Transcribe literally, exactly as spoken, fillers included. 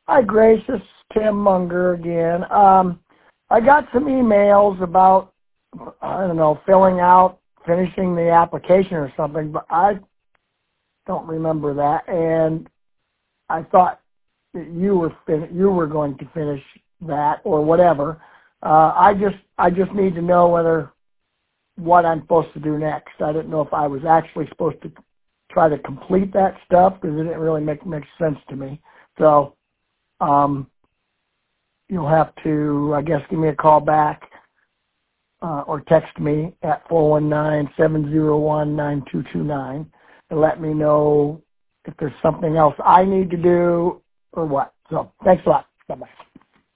Hi, Grace. This is Tim Munger again. Um, I got some emails about, I don't know, filling out, finishing the application or something, but I don't remember that. And I thought that you were fin- you were going to finish that or whatever. Uh, I just I just need to know whether what I'm supposed to do next. I didn't know if I was actually supposed to try to complete that stuff because it didn't really make make sense to me. So um, you'll have to, I guess, give me a call back uh, or text me at four one nine, seven zero one, nine two two nine and let me know if there's something else I need to do or what. So thanks a lot. Bye-bye.